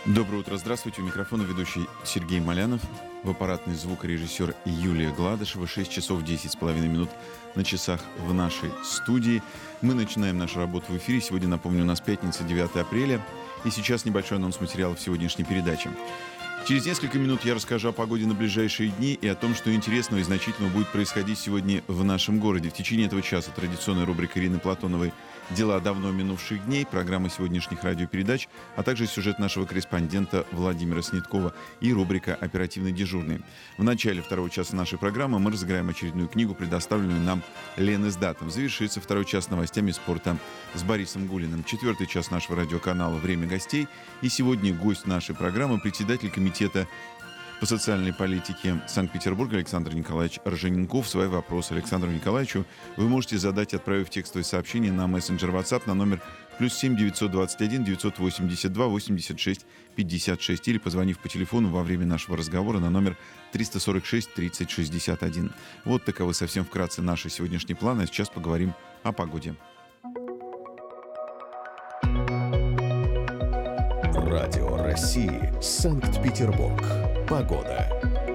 Доброе утро, здравствуйте. У микрофона ведущий Сергей Малянов, в аппаратный звукорежиссер Юлия Гладышева. 6 часов 10,5 минут на часах в нашей студии. Мы начинаем нашу работу в эфире. Сегодня, напомню, у нас пятница, 9 апреля. И сейчас небольшой анонс материалов сегодняшней передачи. Через несколько минут я расскажу о погоде на ближайшие дни и о том, что интересного и значительного будет происходить сегодня в нашем городе. В течение этого часа традиционная рубрика Ирины Платоновой «Дела давно минувших дней», программа сегодняшних радиопередач, а также сюжет нашего корреспондента Владимира Снеткова и рубрика «Оперативный дежурный». В начале второго часа нашей программы мы разыграем очередную книгу, предоставленную нам Ленэсдатом. Завершится второй час новостями спорта с Борисом Гулиным. Четвертый час нашего радиоканала «Время гостей». И сегодня гость нашей программы — председатель комитета по социальной политике Санкт-Петербурга Александр Николаевич Ржаненков. Свои вопросы Александру Николаевичу вы можете задать, отправив текстовое сообщение на мессенджер WhatsApp на номер +7 921 982 86 56 или позвонив по телефону во время нашего разговора на номер 346 30 61. Вот таковы совсем вкратце наши сегодняшние планы. А сейчас поговорим о погоде. Радио России. Санкт-Петербург. Погода.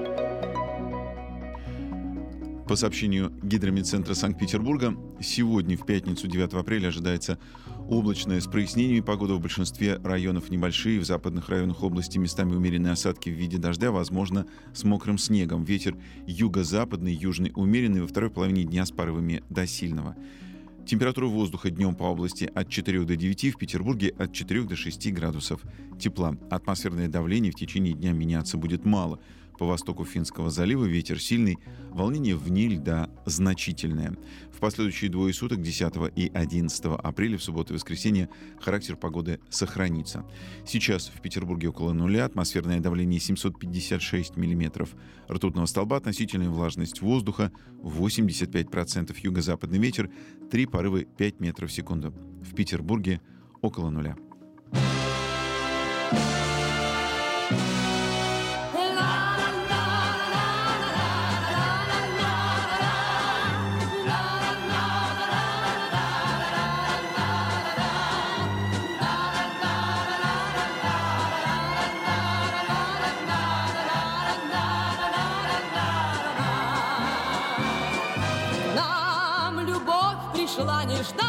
По сообщению Гидрометцентра Санкт-Петербурга, сегодня, в пятницу, 9 апреля, ожидается облачная с прояснениями погода. В большинстве районов небольшие, в западных районах области местами умеренные осадки в виде дождя, возможно, с мокрым снегом. Ветер юго-западный, южный умеренный, во второй половине дня с порывами до сильного. Температура воздуха днем по области от 4 до 9, в Петербурге от 4 до 6 градусов тепла. Атмосферное давление в течение дня меняться будет мало. По востоку Финского залива ветер сильный, волнение вне льда значительное. В последующие двое суток, 10 и 11 апреля, в субботу и воскресенье, характер погоды сохранится. Сейчас в Петербурге около нуля, атмосферное давление 756 миллиметров ртутного столба, относительная влажность воздуха 85%, юго-западный ветер 3 порывы 5 метров в секунду. В Петербурге около нуля. Шла нежданно,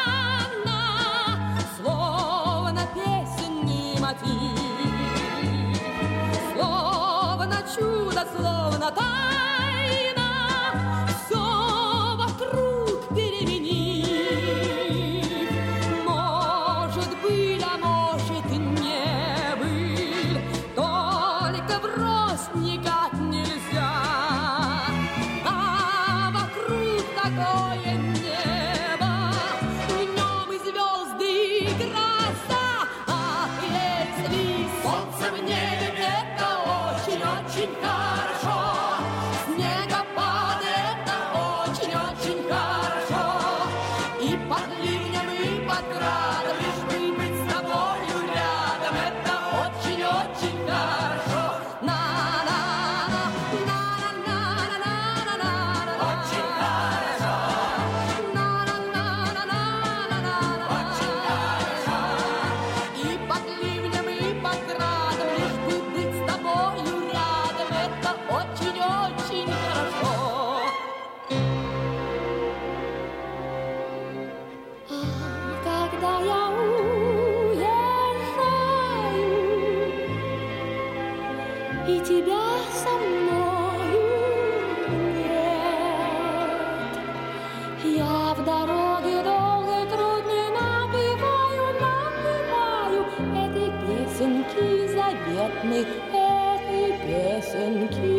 словно песенный мотив, словно чудо, словно тайна, все вокруг переменив. Может быть, а может не быть, только врозь никак нельзя, а вокруг такое небо. Солнце в небе — это очень-очень хорошо. Снегопад — это очень-очень хорошо. И под ливнем, и под градом, лишь бы быть с тобою рядом, это очень-очень хорошо. На-на-на, на-на-на-на-на-на-на. Очень хорошо. На-на-на-на-на-на-на. Очень хорошо. И под ливнем, и под градом, лишь бы быть с тобою рядом, это очень-очень хорошо. Когда я уезжаю, и тебя со мною нет, я в дороге долгой трудной напеваю этой песенки заветной, этой песенки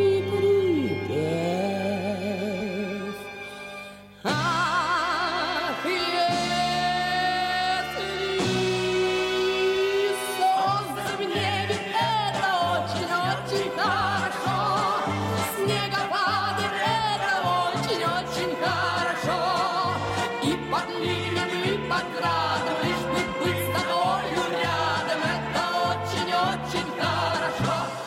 припев. Ах, если солнце в небе — это очень-очень хорошо. Снегопады — это очень-очень хорошо. И под ливнем, и под градом, лишь бы быть с тобою рядом, это очень-очень хорошо.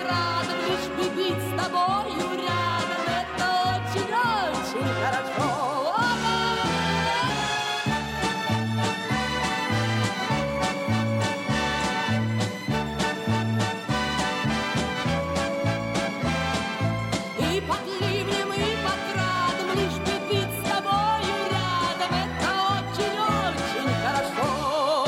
отрадам, лишь бы быть с тобою рядом. Это очень-очень хорошо. И под ливнем, и под градом, лишь бы быть с тобою рядом. Это очень-очень хорошо.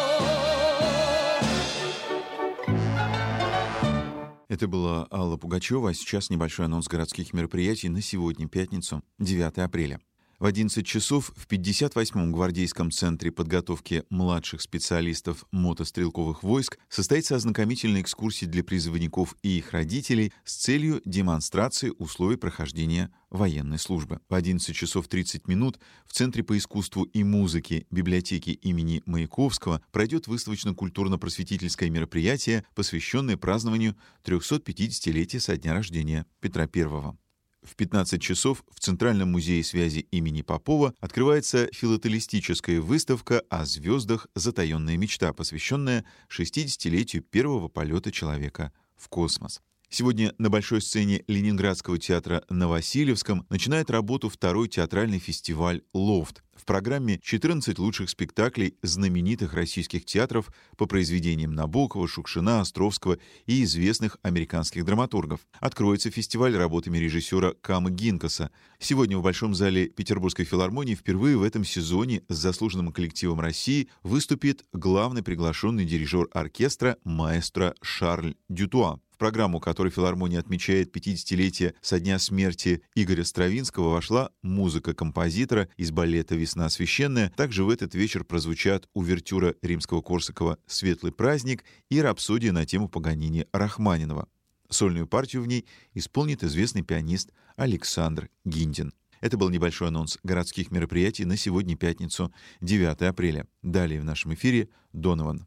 Это была Алла Пугачева, а сейчас небольшой анонс городских мероприятий на сегодня, пятницу, 9 апреля. В 11 часов в 58-м гвардейском центре подготовки младших специалистов мотострелковых войск состоится ознакомительная экскурсия для призывников и их родителей с целью демонстрации условий прохождения военной службы. В 11 часов 30 минут в Центре по искусству и музыке библиотеки имени Маяковского пройдет выставочно-культурно-просветительское мероприятие, посвященное празднованию 350-летия со дня рождения Петра I. В 15 часов в Центральном музее связи имени Попова открывается филателистическая выставка о звездах «Затаенная мечта», посвященная 60-летию первого полета человека в космос. Сегодня на большой сцене Ленинградского театра на Васильевском начинает работу второй театральный фестиваль «Лофт». В программе 14 лучших спектаклей знаменитых российских театров по произведениям Набокова, Шукшина, Островского и известных американских драматургов. Откроется фестиваль работами режиссера Камы Гинкаса. Сегодня в Большом зале Петербургской филармонии впервые в этом сезоне с заслуженным коллективом России выступит главный приглашенный дирижер оркестра маэстро Шарль Дютуа. В программу, которой филармония отмечает 50-летие со дня смерти Игоря Стравинского, вошла музыка композитора из балета «Весна священная». Также в этот вечер прозвучат увертюра Римского-Корсакова «Светлый праздник» и рапсодия на тему Паганини Рахманинова. Сольную партию в ней исполнит известный пианист Александр Гиндин. Это был небольшой анонс городских мероприятий на сегодня, пятницу, 9 апреля. Далее в нашем эфире Донован.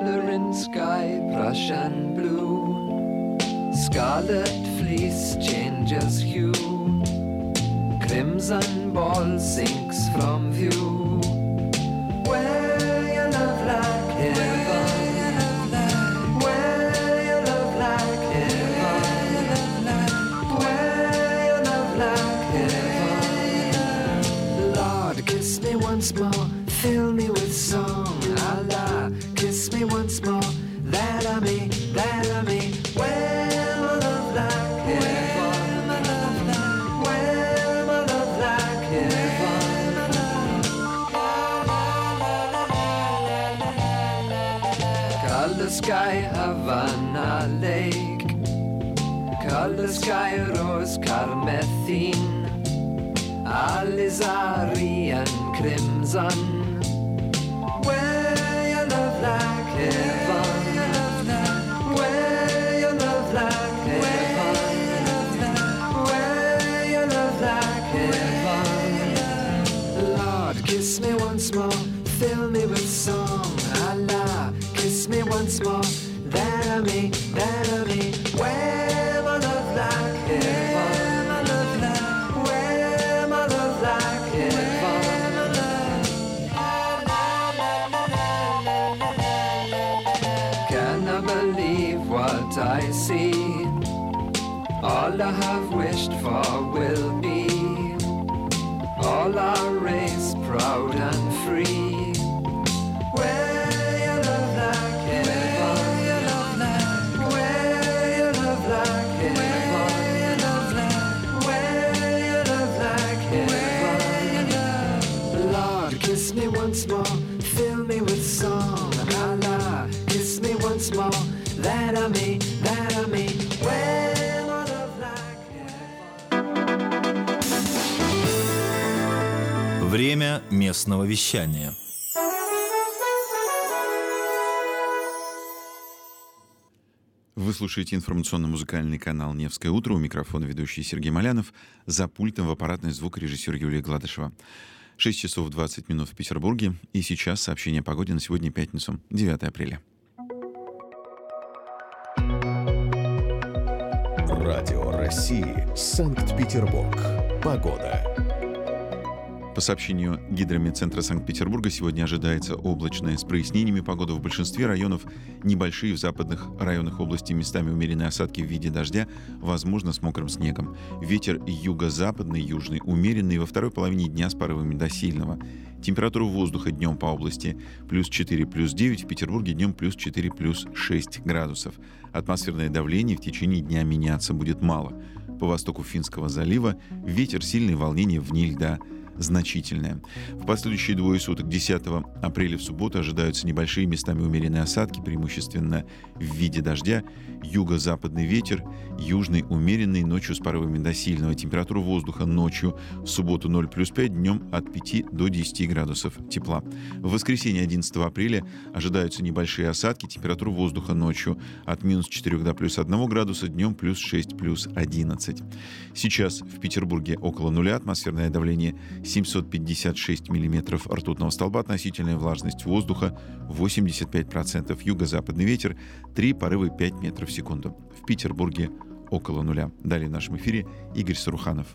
Scarlet fleece changes hue, crimson ball sinks from view. Where your love like heaven, where your love like heaven, where your love like heaven. Lord, kiss me once more, fill me with song. Allah, kiss me once more, that I may, where color sky, Havana Lake, color sky, rose carmethine, alizari and crimson. Where your love like heaven, where your love like heaven, where your love like heaven. Lord, kiss me once more, fill me with song. Allah, kiss me once more, that I may, where my love like heaven, where my love like heaven. Can I believe what I see? All I have wished for will be, all our race proud and free. Once more, fill me with song. Allah, kiss me once more, that I may, where my love like heaven. Время местного вещания. Вы слушаете информационно-музыкальный канал «Невское утро». У микрофона ведущий Сергей Малянов. За пультом в аппаратный звукорежиссер Юлия Гладышева. 6 часов 20 минут в Петербурге. И сейчас сообщение о погоде на сегодня, пятницу, 9 апреля. Радио России. Санкт-Петербург. Погода. По сообщению Гидрометцентра Санкт-Петербурга, сегодня ожидается облачная с прояснениями погода в большинстве районов, небольшие в западных районах области местами умеренные осадки в виде дождя, возможно, с мокрым снегом. Ветер юго-западный, южный, умеренный, во второй половине дня с порывами до сильного. Температура воздуха днем по области плюс 4, плюс 9, в Петербурге днем плюс 4, плюс 6 градусов. Атмосферное давление в течение дня меняться будет мало. По востоку Финского залива ветер сильный, волнение вне льда значительное. В последующие двое суток, 10 апреля в субботу, ожидаются небольшие местами умеренные осадки, преимущественно в виде дождя. Юго-западный ветер, южный умеренный, ночью с порывами до сильного. Температура воздуха ночью в субботу 0 плюс 5, днем от 5 до 10 градусов тепла. В воскресенье 11 апреля ожидаются небольшие осадки. Температура воздуха ночью от минус 4 до плюс 1 градуса, днем плюс 6, плюс 11. Сейчас в Петербурге около нуля, атмосферное давление 756 миллиметров ртутного столба, относительная влажность воздуха 85%, юго-западный ветер 3 порывы 5 метров в секунду. В Петербурге около нуля. Далее в нашем эфире Игорь Саруханов.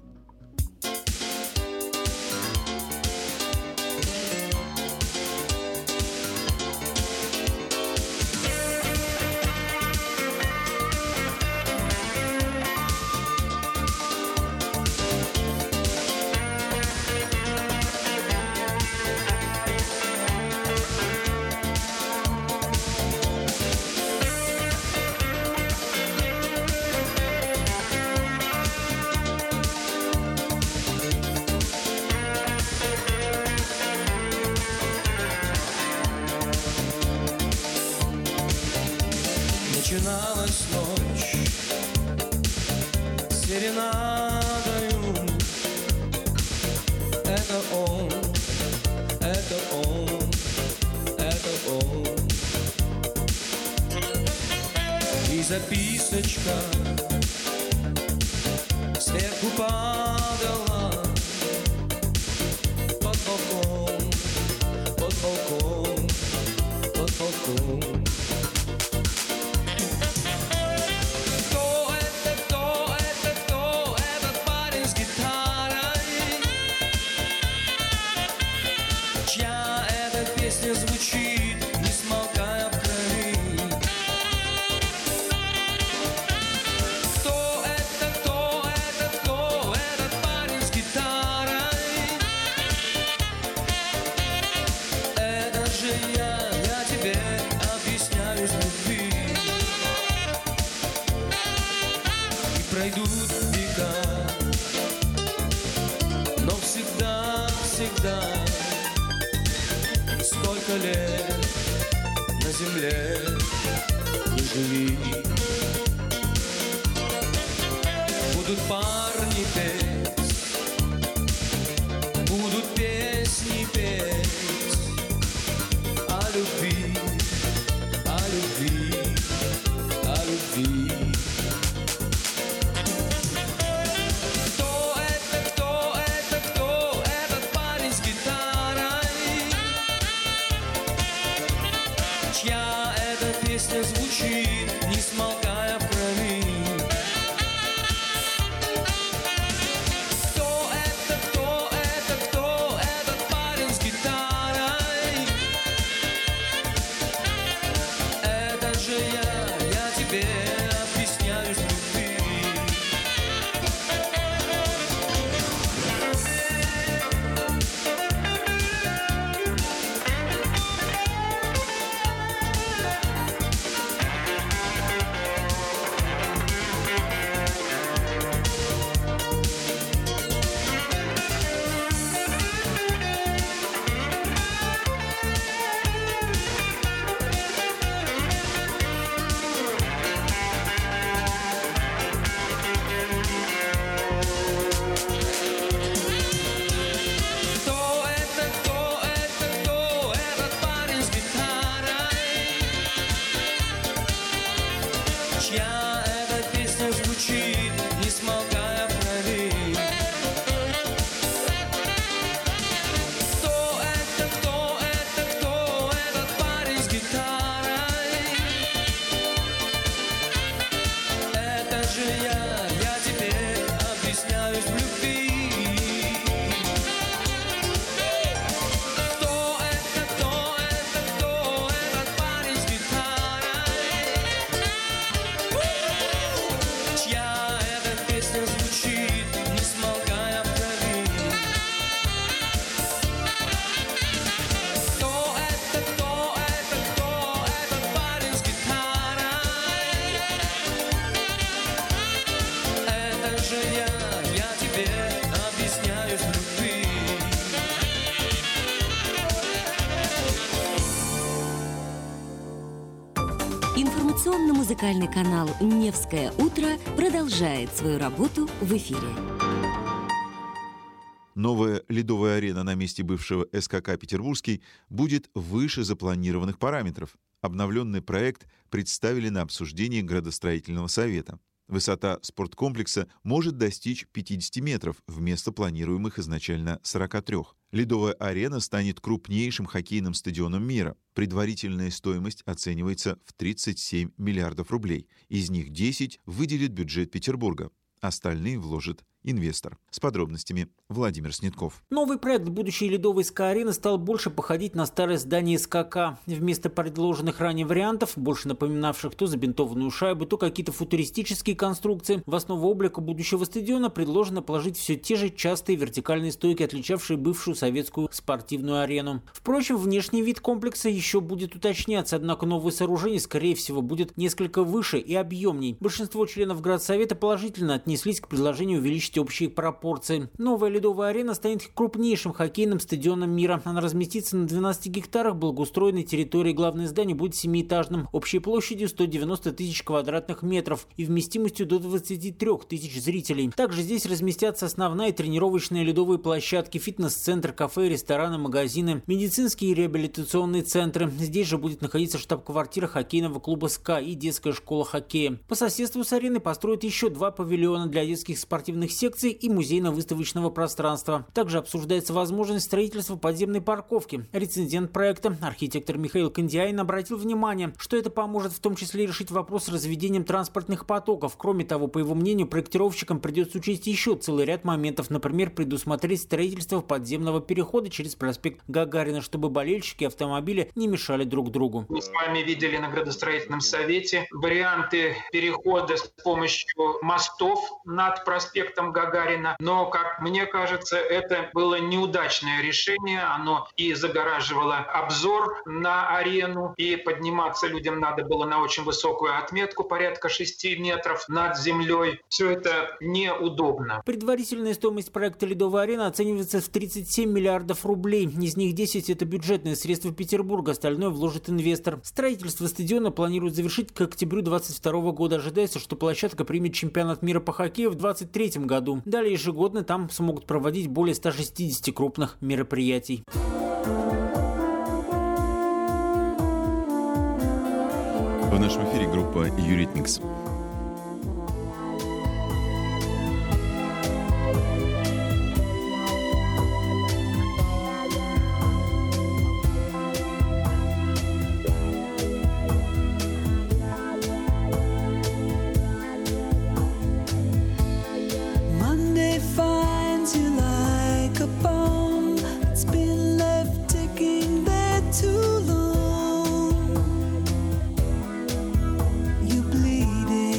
Начиналась ночь серенадою. Это он, это он, это он. И записочка сверху падала под балкон, под балкон, под балкон. Звучит, не смолкая в крови. Кто это, кто это, кто этот парень с гитарой? Это же я тебе объясняю с любви. И пройдут века, но всегда, всегда сколько лет на земле не живи. Будут парни петь, будут песни петь о любви, о любви, о любви. Кто это, кто это, кто этот парень с гитарой? Чья эта песня звучит, не смолкая в крови? Кто это, кто это, кто этот парень с гитарой? Это же я тебе объясняю с любви. музыкальный канал «Невское утро» продолжает свою работу в эфире. Новая ледовая арена на месте бывшего СКК «Петербургский» будет выше запланированных параметров. Обновленный проект представили на обсуждении градостроительного совета. Высота спорткомплекса может достичь 50 метров вместо планируемых изначально 43. Ледовая арена станет крупнейшим хоккейным стадионом мира. Предварительная стоимость оценивается в 37 миллиардов рублей. Из них 10 выделит бюджет Петербурга. Остальные вложит инвестор. С подробностями Владимир Снетков. Новый проект будущей ледовой СКА-арены стал больше походить на старое здание СКК. Вместо предложенных ранее вариантов, больше напоминавших то забинтованную шайбу, то какие-то футуристические конструкции, в основу облика будущего стадиона предложено положить все те же частые вертикальные стойки, отличавшие бывшую советскую спортивную арену. Впрочем, внешний вид комплекса еще будет уточняться, однако новое сооружение, скорее всего, будет несколько выше и объемней. Большинство членов Градсовета положительно отнеслись к предложению увеличить общие пропорции. Новая ледовая арена станет крупнейшим хоккейным стадионом мира. Она разместится на 12 гектарах благоустроенной территории. Главное здание будет семиэтажным, общей площадью 190 тысяч квадратных метров и вместимостью до 23 тысяч зрителей. Также здесь разместятся основная и тренировочные ледовые площадки, фитнес-центр, кафе, рестораны, магазины, медицинские и реабилитационные центры. Здесь же будет находиться штаб-квартира хоккейного клуба СКА и детская школа хоккея. По соседству с ареной построят еще 2 павильона для детских спортивных секций и музейно-выставочного пространства. Также обсуждается возможность строительства подземной парковки. Рецензент проекта, архитектор Михаил Кондиайн, обратил внимание, что это поможет в том числе решить вопрос с разведением транспортных потоков. Кроме того, по его мнению, проектировщикам придется учесть еще целый ряд моментов, например, предусмотреть строительство подземного перехода через проспект Гагарина, чтобы болельщики и автомобили не мешали друг другу. Мы с вами видели на градостроительном совете варианты перехода с помощью мостов над проспектом Гагарина, но, как мне кажется, это было неудачное решение. Оно и загораживало обзор на арену, и подниматься людям надо было на очень высокую отметку, порядка 6 метров над землей. Все это неудобно. Предварительная стоимость проекта «Ледовая арена» оценивается в 37 миллиардов рублей. Из них 10 – это бюджетные средства Петербурга, остальное вложит инвестор. Строительство стадиона планируют завершить к октябрю 2022 года. Ожидается, что площадка примет чемпионат мира по хоккею в 2023 году. Далее ежегодно там смогут проводить более 160 крупных мероприятий. В нашем эфире группа «Юритмикс». Monday finds you like a bomb. It's been left ticking there too long. You bleed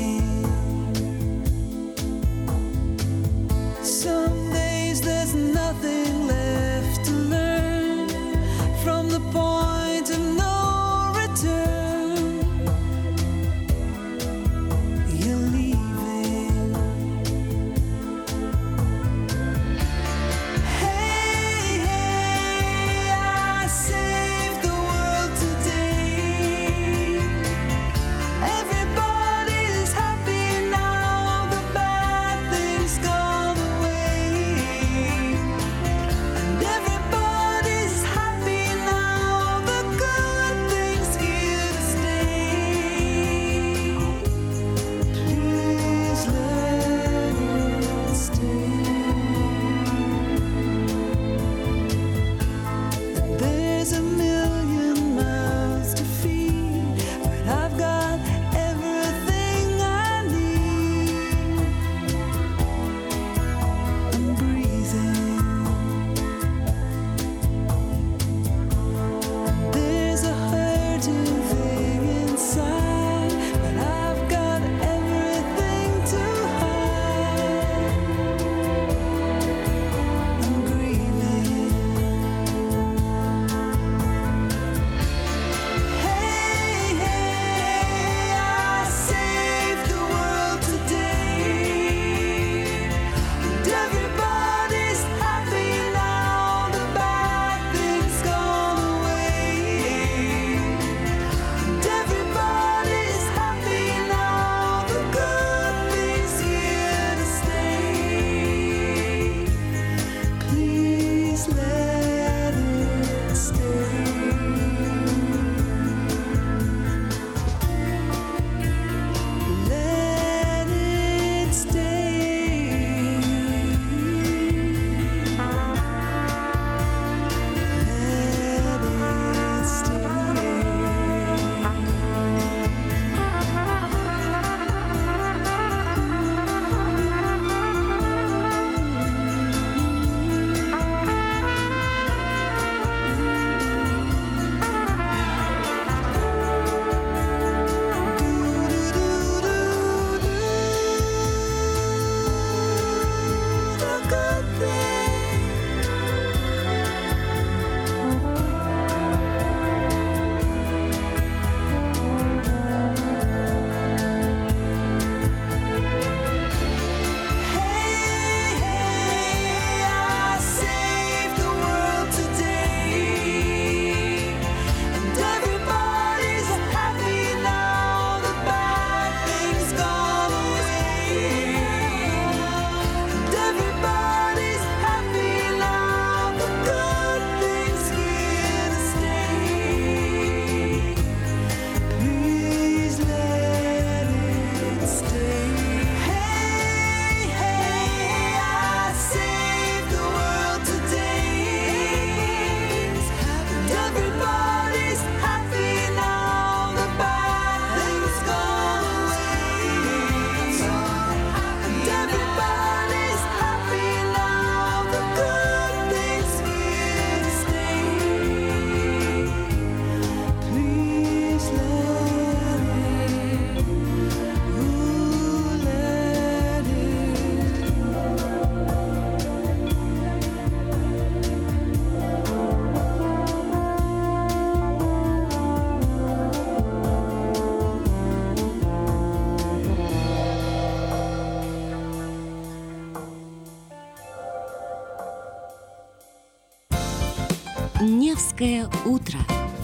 Невское утро.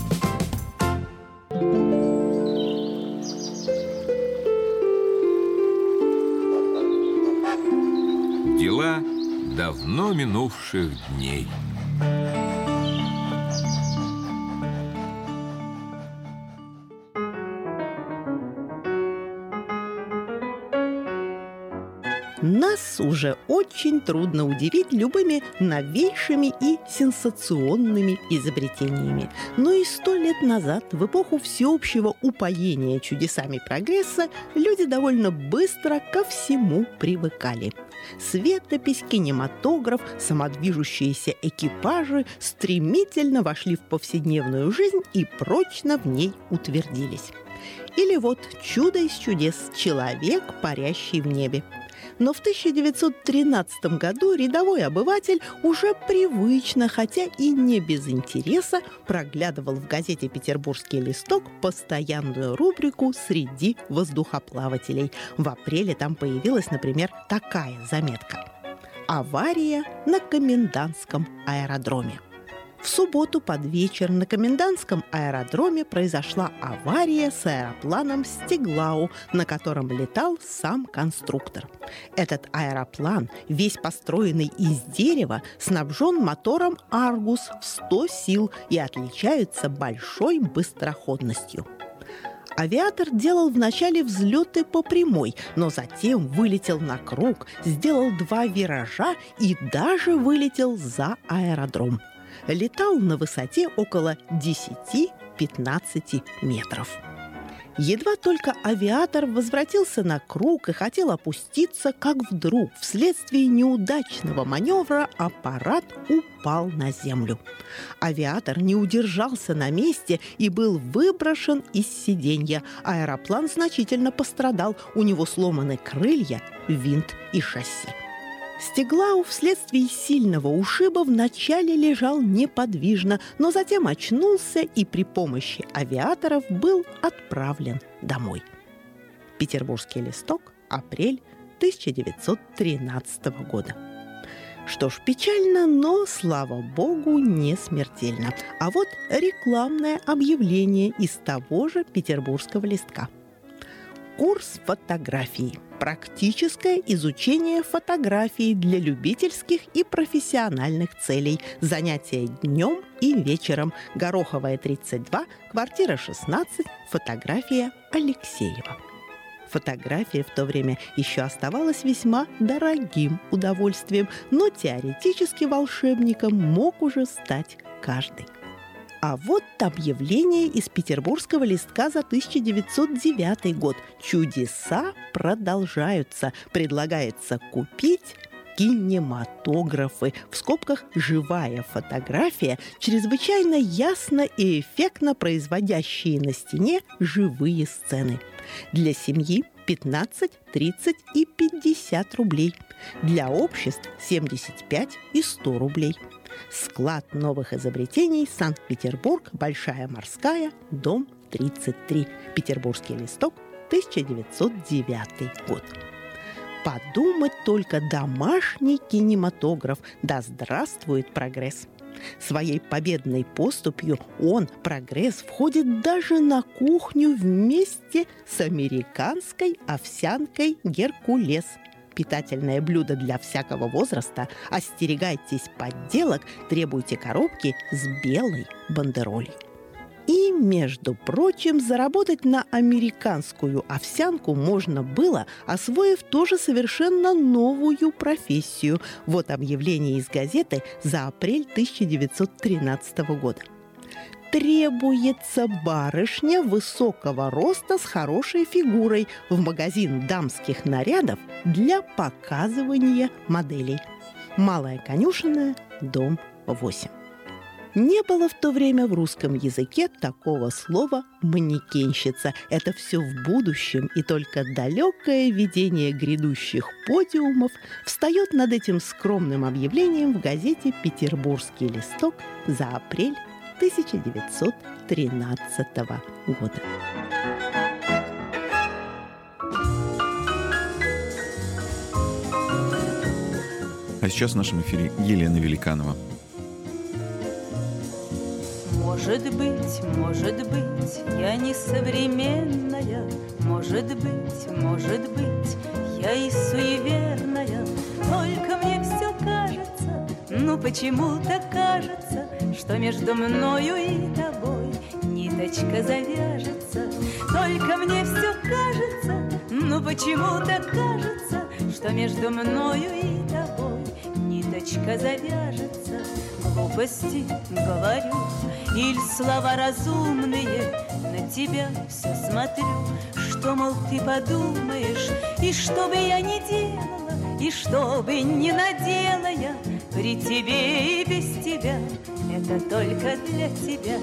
Дела давно минувших дней. Нас уже очень трудно удивить любыми новейшими и сенсационными изобретениями. Но и 100 лет назад, в эпоху всеобщего упоения чудесами прогресса, люди довольно быстро ко всему привыкали. Светопись, кинематограф, самодвижущиеся экипажи стремительно вошли в повседневную жизнь и прочно в ней утвердились. Или вот чудо из чудес – человек, парящий в небе. Но в 1913 году рядовой обыватель уже привычно, хотя и не без интереса, проглядывал в газете «Петербургский листок» постоянную рубрику «Среди воздухоплавателей». В апреле там появилась, например, такая заметка: «Авария на Комендантском аэродроме». В субботу под вечер на Комендантском аэродроме произошла авария с аэропланом «Стеглау», на котором летал сам конструктор. Этот аэроплан, весь построенный из дерева, снабжен мотором «Аргус» в 100 сил и отличается большой быстроходностью. Авиатор делал вначале взлеты по прямой, но затем вылетел на круг, сделал 2 виража и даже вылетел за аэродром. Летал на высоте около 10-15 метров. Едва только авиатор возвратился на круг и хотел опуститься, как вдруг, вследствие неудачного маневра, аппарат упал на землю. Авиатор не удержался на месте и был выброшен из сиденья. Аэроплан значительно пострадал, у него сломаны крылья, винт и шасси. Стеглау вследствие сильного ушиба вначале лежал неподвижно, но затем очнулся и при помощи авиаторов был отправлен домой. Петербургский листок, апрель 1913 года. Что ж, печально, но, слава богу, не смертельно. А вот рекламное объявление из того же петербургского листка. Курс фотографии. Практическое изучение фотографии для любительских и профессиональных целей. Занятия днем и вечером. Гороховая, 32, квартира 16, фотография Алексеева. Фотография в то время еще оставалась весьма дорогим удовольствием, но теоретически волшебником мог уже стать каждый. А вот объявление из петербургского листка за 1909 год. Чудеса продолжаются. Предлагается купить кинематографы. В скобках «живая фотография», чрезвычайно ясно и эффектно производящие на стене живые сцены. Для семьи 15, 30 и 50 рублей. Для обществ 75 и 100 рублей. Склад новых изобретений, Санкт-Петербург, Большая Морская, дом 33. Петербургский листок, 1909 год. Подумать только, домашний кинематограф. Да здравствует прогресс! Своей победной поступью он, прогресс, входит даже на кухню вместе с американской овсянкой «Геркулес». Питательное блюдо для всякого возраста. Остерегайтесь подделок, требуйте коробки с белой бандеролью. И, между прочим, заработать на американскую овсянку можно было, освоив тоже совершенно новую профессию. Вот объявление из газеты за апрель 1913 года. Требуется барышня высокого роста с хорошей фигурой в магазин дамских нарядов для показывания моделей. Малая Конюшенная, дом 8. Не было в то время в русском языке такого слова «манекенщица». Это все в будущем, и только далекое видение грядущих подиумов встает над этим скромным объявлением в газете «Петербургский листок» за апрель 1913 года. А сейчас в нашем эфире Елена Великанова. Может быть, я не современная, может быть, я и суеверная, только мне все кажется, ну почему-то кажется, что между мною и тобой ниточка завяжется. Только мне все кажется, ну почему-то кажется, что между мною и тобой ниточка завяжется. Глупости говорю, или слова разумные, на тебя все смотрю, что, мол, ты подумаешь, и что бы я ни делала, и что бы ни надела я, при тебе и без тебя, это только для тебя.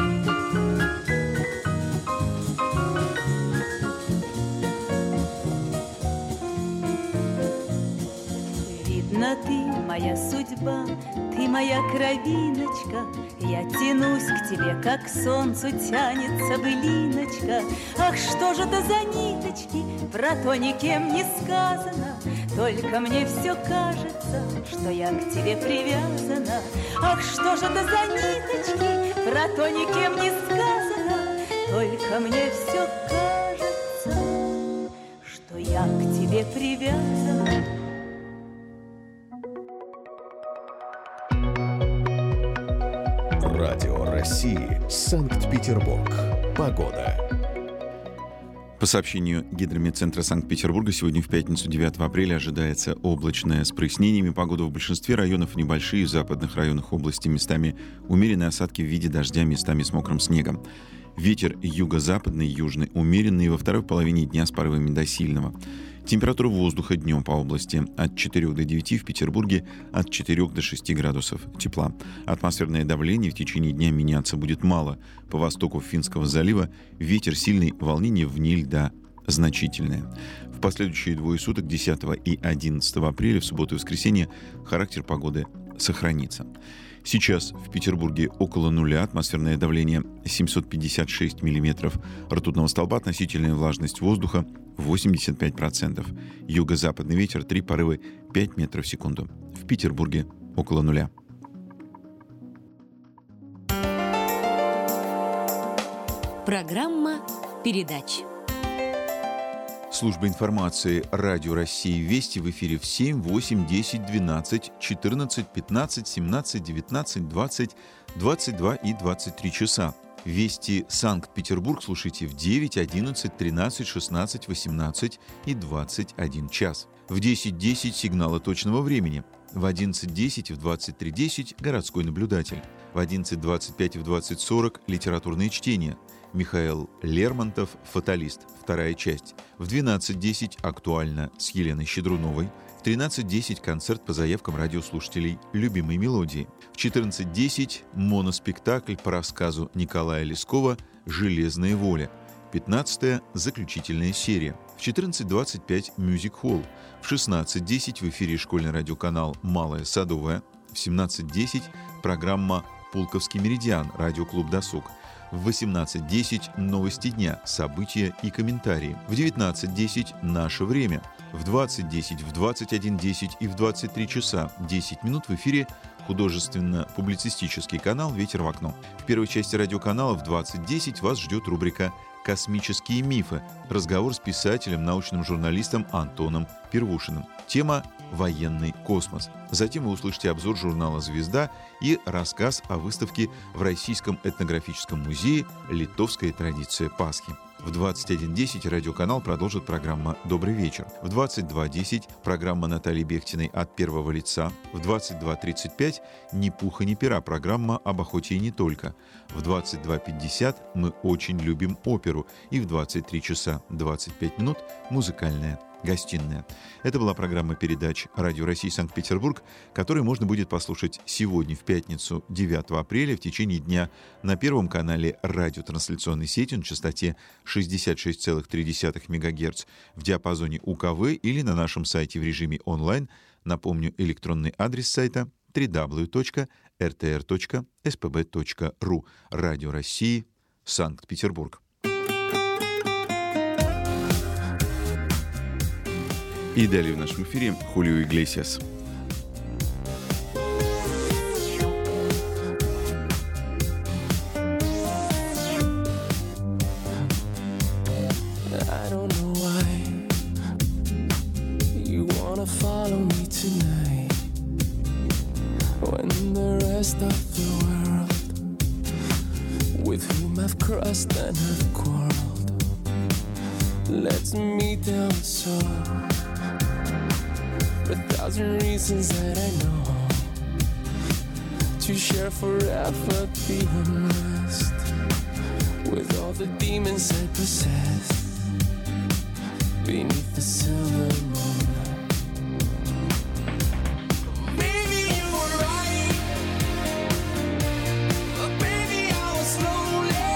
Видно, ты моя судьба, ты моя кровиночка, я тянусь к тебе, как к солнцу тянется былиночка. Ах, что же это за ниточки, про то никем не сказано, только мне все кажется, что я к тебе привязана. Ах, что же это за ниточки, про то никем не сказано, только мне все кажется, что я к тебе привязана. Радио России, Санкт-Петербург. Погода. По сообщению Гидрометцентра Санкт-Петербурга, сегодня в пятницу 9 апреля ожидается облачное с прояснениями. Погода в большинстве районов небольшие, в западных районах области местами умеренные осадки в виде дождя, местами с мокрым снегом. Ветер юго-западный, южный умеренный, во второй половине дня с порывами до сильного. Температура воздуха днем по области от 4 до 9, в Петербурге от 4 до 6 градусов тепла. Атмосферное давление в течение дня меняться будет мало. По востоку Финского залива ветер сильный, волнение вне льда значительное. В последующие двое суток, 10 и 11 апреля, в субботу и воскресенье, характер погоды сохранится. Сейчас в Петербурге около нуля, атмосферное давление 756 миллиметров ртутного столба, относительная влажность воздуха 85%. Юго-западный ветер 3 порывы 5 метров в секунду. В Петербурге около нуля. Программа передач. Служба информации Радио России Вести в эфире в 7, 8, 10, 12, 14, 15, 17, 19, 20, 22 и 23 часа. Вести Санкт-Петербург слушайте в 9, 11, 13, 16, 18 и 21 час. В 10:10 сигналы точного времени. В 11:10 и в 23:10 городской наблюдатель. В 11:25 и в 20:40 литературные чтения. Михаил Лермонтов «Фаталист», вторая часть. В 12:10 «Актуально» с Еленой Щедруновой. В 13:10 концерт по заявкам радиослушателей «Любимой мелодии». В 14:10 моноспектакль по рассказу Николая Лескова «Железная воля». 15-я заключительная серия. В 14:25 мюзик-холл. В 16:10 в эфире школьный радиоканал «Малая Садовая». В 17:10 программа «Пулковский меридиан», радиоклуб «Досуг». В 18:10 новости дня, события и комментарии. В 19:10 наше время. В 20:10, в 21:10 и в 23 часа 10 минут в эфире художественно-публицистический канал «Ветер в окно». В первой части радиоканала в 20:10 вас ждет рубрика «Космические мифы». Разговор с писателем, научным журналистом Антоном Первушиным. Тема «Военный космос». Затем вы услышите обзор журнала «Звезда» и рассказ о выставке в Российском этнографическом музее «Литовская традиция Пасхи». В 21:10 радиоканал продолжит программа «Добрый вечер». В 22:10 программа Натальи Бехтиной «От первого лица». В 22:35 «Ни пуха, ни пера» программа об охоте и не только. В 22:50 «Мы очень любим оперу». И в 23 часа 25 минут музыкальная гостиная. Это была программа передач Радио России Санкт-Петербург, которую можно будет послушать сегодня, в пятницу, 9 апреля, в течение дня на Первом канале радиотрансляционной сети на частоте 66,3 МГц в диапазоне УКВ или на нашем сайте в режиме онлайн. Напомню, электронный адрес сайта www.rtr.spb.ru. Радио России, Санкт-Петербург. И далее в нашем эфире Хулио Иглесиас. wanna follow me tonight when the rest of the world with whom I've crossed and have quarreled lets me down so. For 1,000 reasons that I know to share forever the unrest with all the demons I possess beneath the silver moon. Baby, you were right, but baby, I was lonely.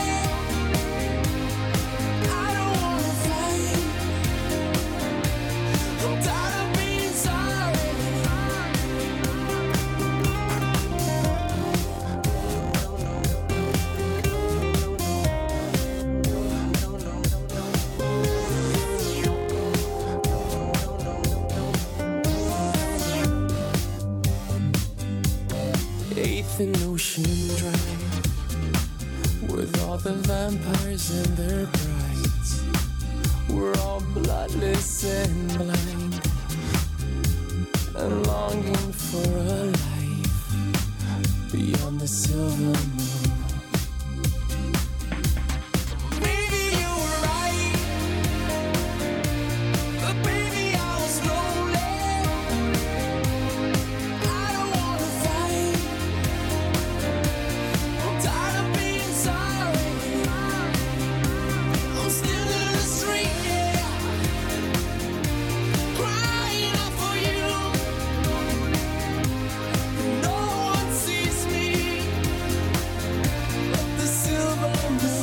I don't wanna fight. I'm tired of being sorry. Eighth and Ocean Drive with all the vampires and their brides. We're all bloodless and blind and longing for a life beyond the silver moon. Baby, you were right, but baby, I was lonely. I don't wanna fight. I'm tired of being sorry. I'm still in the street, yeah, crying out for you. No one sees me but the silver moon.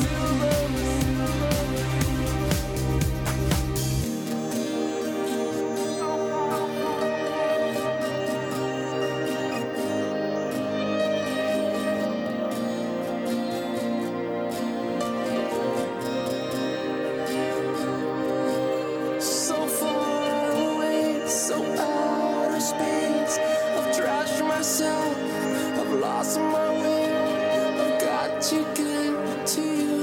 So far away, so out of space. I've trashed myself, I've lost my way. I've got to get to you,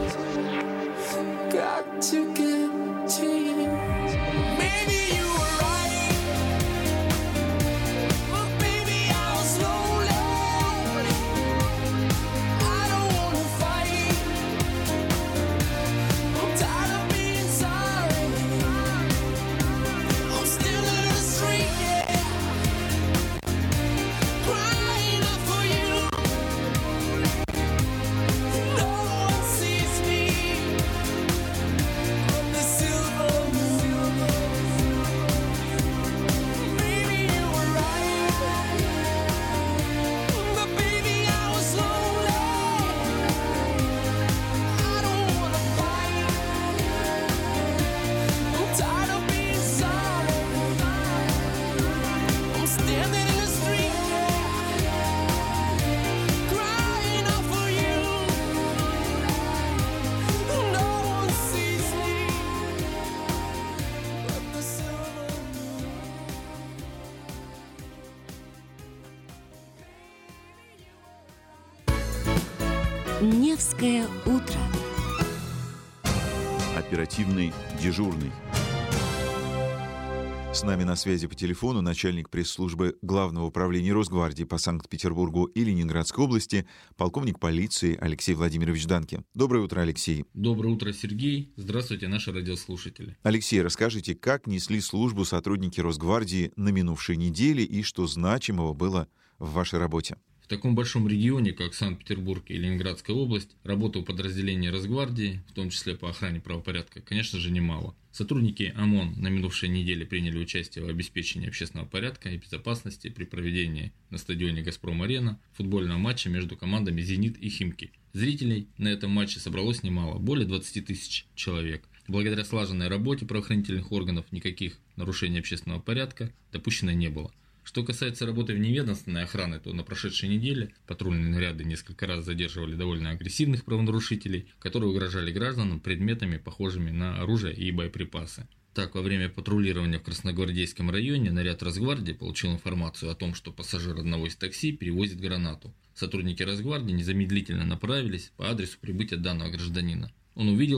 got to get to you. Maybe you were right, but baby, I was lonely. I don't wanna fight. I'm tired of being sorry. I'm still in the street, yeah, crying out for you. No one sees me but the silver moon. Maybe you were right, but baby, I was lonely. I don't wanna fight. I'm tired of being sorry. I'm standing in the street, crying out for you. No one sees me but the silver moon. Невское утро. Оперативный дежурный. С нами на связи по телефону начальник пресс-службы Главного управления Росгвардии по Санкт-Петербургу и Ленинградской области, полковник полиции Алексей Владимирович Данке. Доброе утро, Алексей. Доброе утро, Сергей. Здравствуйте, наши радиослушатели. Алексей, расскажите, как несли службу сотрудники Росгвардии на минувшей неделе и что значимого было в вашей работе? В таком большом регионе, как Санкт-Петербург и Ленинградская область, работы у подразделений Росгвардии, в том числе по охране правопорядка, конечно же, немало. Сотрудники ОМОН на минувшей неделе приняли участие в обеспечении общественного порядка и безопасности при проведении на стадионе «Газпром-Арена» футбольного матча между командами «Зенит» и «Химки». Зрителей на этом матче собралось немало, более 20 тысяч человек. Благодаря слаженной работе правоохранительных органов никаких нарушений общественного порядка допущено не было. Что касается работы вневедомственной охраны, то на прошедшей неделе патрульные наряды несколько раз задерживали довольно агрессивных правонарушителей, которые угрожали гражданам предметами, похожими на оружие и боеприпасы. Так, во время патрулирования в Красногвардейском районе наряд Росгвардии получил информацию о том, что пассажир одного из такси перевозит гранату. Сотрудники Росгвардии незамедлительно направились по адресу прибытия данного гражданина. Он увидел их,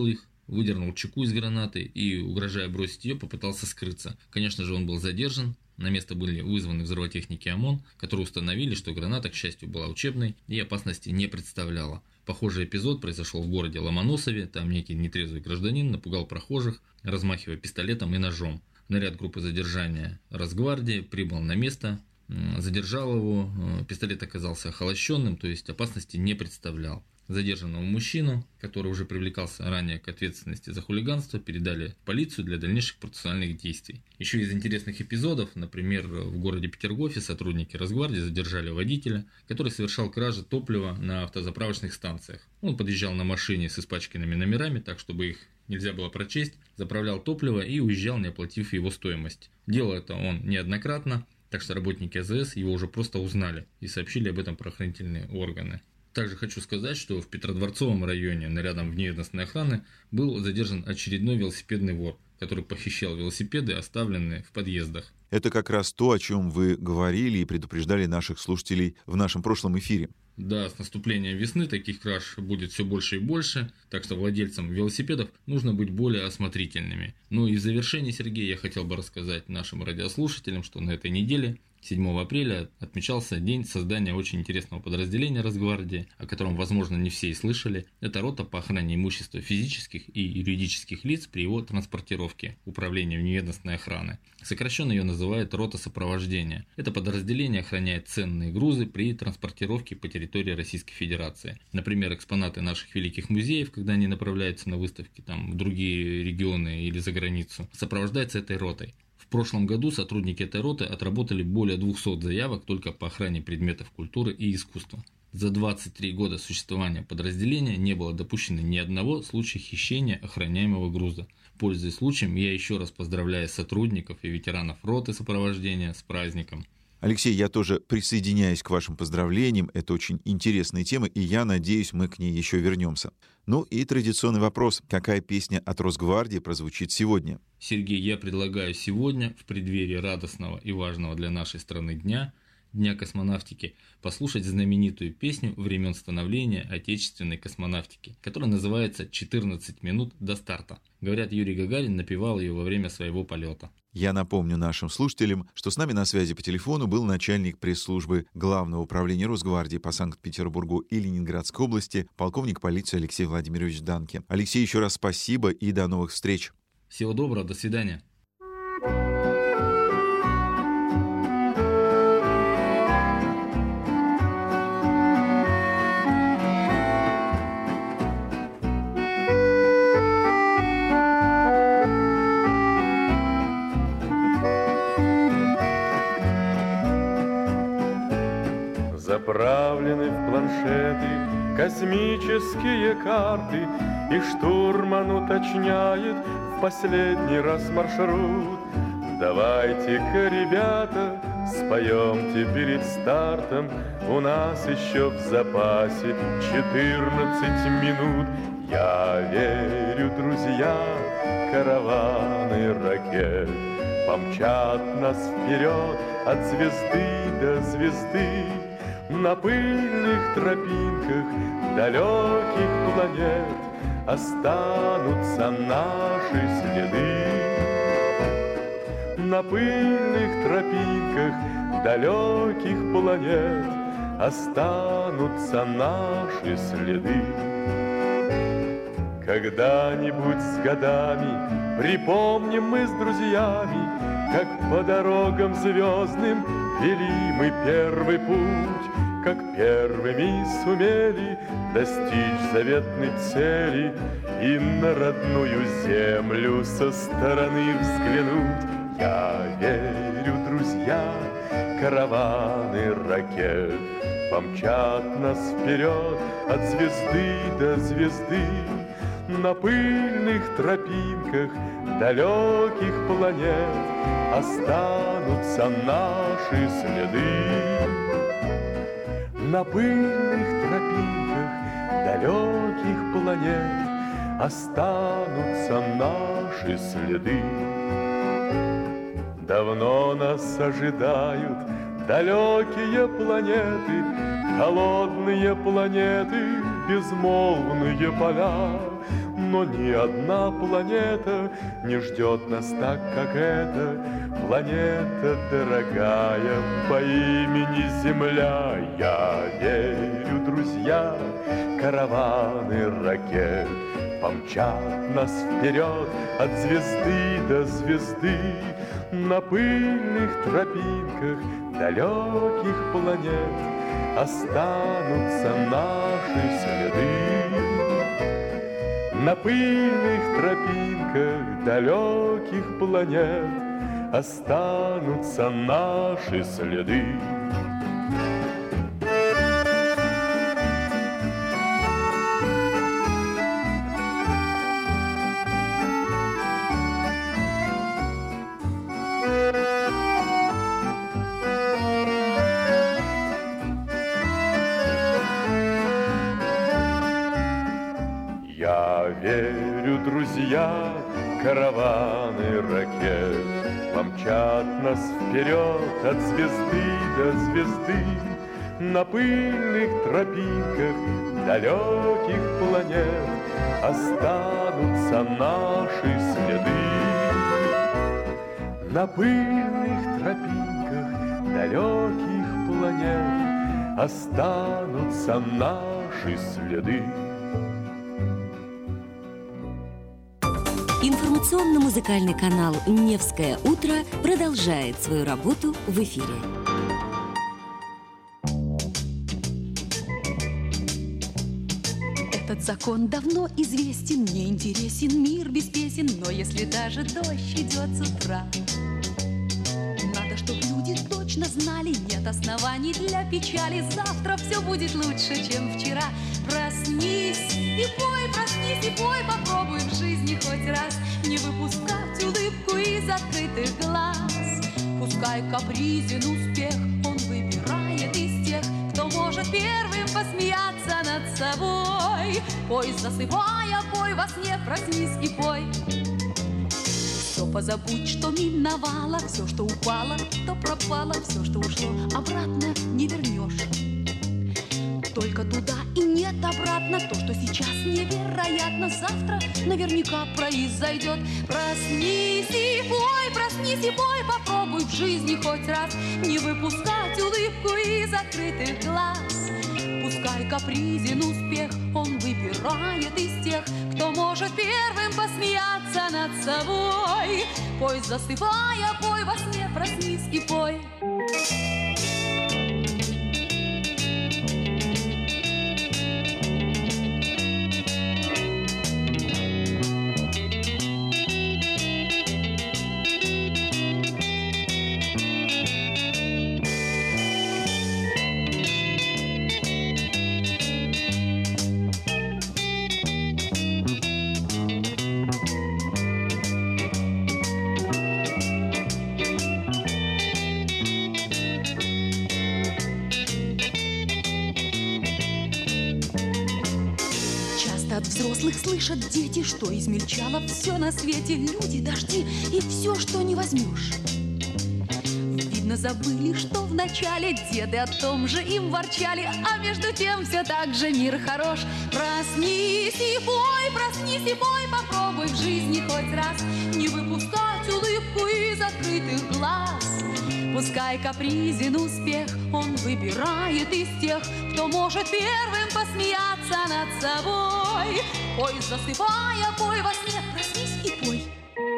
выдернул чеку из гранаты и, угрожая бросить ее, попытался скрыться. Конечно же, он был задержан. На место были вызваны взрывотехники ОМОН, которые установили, что граната, к счастью, была учебной и опасности не представляла. Похожий эпизод произошел в городе Ломоносове. Там некий нетрезвый гражданин напугал прохожих, размахивая пистолетом и ножом. Наряд группы задержания Росгвардии прибыл на место, задержал его. Пистолет оказался охолощенным, то есть опасности не представлял. Задержанного мужчину, который уже привлекался ранее к ответственности за хулиганство, передали в полицию для дальнейших процессуальных действий. Еще из интересных эпизодов, например, в городе Петергофе сотрудники Росгвардии задержали водителя, который совершал кражи топлива на автозаправочных станциях. Он подъезжал на машине с испачканными номерами, так чтобы их нельзя было прочесть, заправлял топливо и уезжал, не оплатив его стоимость. Делал это он неоднократно, так что работники АЗС его уже просто узнали и сообщили об этом правоохранительные органы. Также хочу сказать, что в Петродворцовом районе нарядом внедомственной охраны был задержан очередной велосипедный вор, который похищал велосипеды, оставленные в подъездах. Это как раз то, о чем вы говорили и предупреждали наших слушателей в нашем прошлом эфире. Да, с наступлением весны таких краж будет все больше и больше, так что владельцам велосипедов нужно быть более осмотрительными. Ну и в завершение, Сергей, я хотел бы рассказать нашим радиослушателям, что на этой неделе, 7 апреля, отмечался день создания очень интересного подразделения Росгвардии, о котором, возможно, не все и слышали. Это рота по охране имущества физических и юридических лиц при его транспортировке, управлением вневедомственной охраны. Сокращенно ее называют рота сопровождения. Это подразделение охраняет ценные грузы при транспортировке по территории Российской Федерации. Например, экспонаты наших великих музеев, когда они направляются на выставки в другие регионы или за границу, сопровождается этой ротой. В прошлом году сотрудники этой роты отработали более 200 заявок только по охране предметов культуры и искусства. За 23 года существования подразделения не было допущено ни одного случая хищения охраняемого груза. Пользуясь случаем, я еще раз поздравляю сотрудников и ветеранов роты сопровождения с праздником. Алексей, я тоже присоединяюсь к вашим поздравлениям. Это очень интересная тема, и я надеюсь, мы к ней еще вернемся. Ну и традиционный вопрос. Какая песня от Росгвардии прозвучит сегодня? Сергей, я предлагаю сегодня, в преддверии радостного и важного для нашей страны Дня космонавтики, послушать знаменитую песню времен становления отечественной космонавтики, которая называется «14 минут до старта». Говорят, Юрий Гагарин напевал ее во время своего полета. Я напомню нашим слушателям, что с нами на связи по телефону был начальник пресс-службы Главного управления Росгвардии по Санкт-Петербургу и Ленинградской области, полковник полиции Алексей Владимирович Данке. Алексей, еще раз спасибо и до новых встреч. Всего доброго, до свидания. Заправлены в планшеты космические карты, и штурман уточняет в последний раз маршрут. Давайте-ка, ребята, споемте перед стартом, у нас еще в запасе 14 минут. Я верю, друзья, караваны ракет помчат нас вперед от звезды до звезды. На пыльных тропинках далеких планет останутся наши следы. На пыльных тропинках далеких планет останутся наши следы. Когда-нибудь с годами припомним мы с друзьями, как по дорогам звездным вели мы первый путь, как первыми сумели достичь заветной цели и на родную землю со стороны взглянуть. Я верю, друзья, караваны ракет помчат нас вперед от звезды до звезды. На пыльных тропинках далеких планет останутся наши следы. На пыльных тропинках далеких планет останутся наши следы. Давно нас ожидают далекие планеты, холодные планеты, безмолвные поля. но ни одна планета не ждет нас так, как эта планета дорогая по имени Земля. Я верю, друзья, караваны ракет помчат нас вперед от звезды до звезды. На пыльных тропинках далеких планет останутся наши следы. На пыльных тропинках далеких планет останутся наши следы. Я верю, друзья, караваны ракет помчат нас вперед от звезды до звезды. На пыльных тропинках далеких планет останутся наши следы. На пыльных тропинках далеких планет останутся наши следы. Информационно-музыкальный канал «Невское утро» продолжает свою работу в эфире. Этот закон давно известен, мне интересен мир без песен, но если даже дождь идет с утра, надо, чтоб люди точно знали, нет оснований для печали. Завтра все будет лучше, чем вчера. Проснись и пой, попробуй в жизни хоть раз не выпускать улыбку из открытых глаз. Пускай капризен успех, он выбирает из тех, кто может первым посмеяться над собой. Пой, засыпая, пой во сне, проснись и пой. Все позабудь, что миновало, все, что упало, то пропало, все, что ушло, обратно не вернешь. Только туда и нет обратно. То, что сейчас невероятно, завтра наверняка произойдет. Проснись и пой, попробуй в жизни хоть раз не выпускать улыбку из открытых глаз. Пускай капризен успех, он выбирает из тех, кто может первым посмеяться над собой. Пой, засыпая, пой во сне, проснись и пой. От взрослых слышат дети, что измельчало все на свете. Люди, дожди и все, что не возьмешь. Видно, забыли, что вначале деды о том же им ворчали, а между тем все так же мир хорош. Проснись и пой, попробуй в жизни хоть раз не выпускать улыбку из открытых глаз. Пускай капризен успех, он выбирает из тех, кто может первым посмеяться над собой. Пой, засыпая, пой во сне, проснись и пой.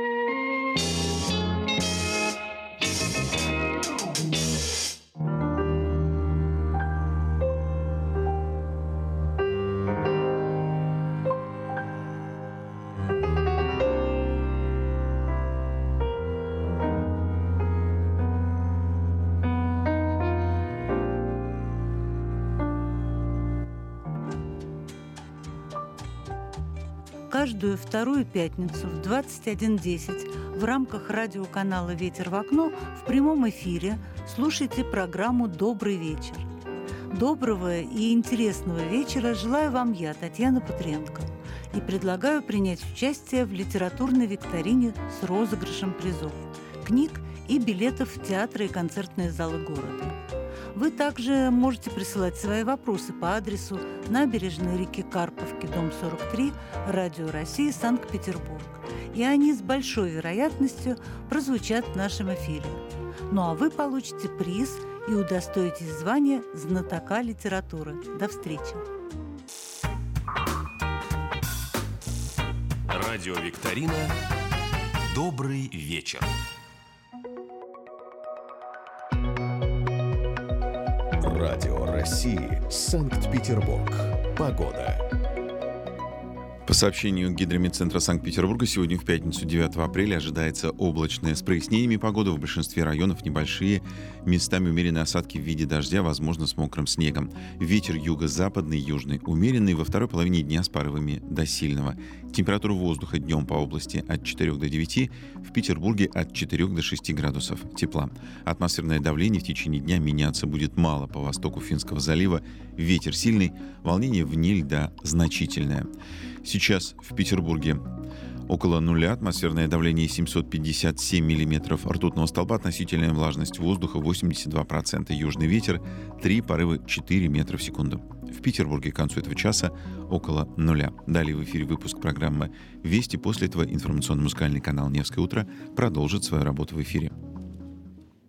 Каждую вторую пятницу в 21:10 в рамках радиоканала «Ветер в окно» в прямом эфире слушайте программу «Добрый вечер». Доброго и интересного вечера желаю вам я, Татьяна Патренко, и предлагаю принять участие в литературной викторине с розыгрышем призов, книг и билетов в театры и концертные залы города. Вы также можете присылать свои вопросы по адресу набережной реки Карповки, дом 43, Радио России, Санкт-Петербург. И они с большой вероятностью прозвучат в нашем эфире. Ну а вы получите приз и удостоитесь звания знатока литературы. До встречи! Радиовикторина «Добрый вечер». Радио России, Санкт-Петербург. Погода. По сообщению Гидромедцентра Санкт-Петербурга, сегодня в пятницу 9 апреля ожидается облачная с прояснениями погода. В большинстве районов небольшие, местами умеренные осадки в виде дождя, возможно, с мокрым снегом. Ветер юго-западный, южный умеренный, во второй половине дня с порывами до сильного. Температура воздуха днем по области от 4 до 9, в Петербурге от 4 до 6 градусов тепла. Атмосферное давление в течение дня меняться будет мало. По востоку Финского залива ветер сильный, волнение вне льда значительное. Сейчас в Петербурге около нуля, атмосферное давление 757 миллиметров ртутного столба, относительная влажность воздуха 82%, южный ветер 3, порывы 4 метра в секунду. В Петербурге к концу этого часа около нуля. Далее в эфире выпуск программы «Вести». После этого информационно-музыкальный канал «Невское утро» продолжит свою работу в эфире.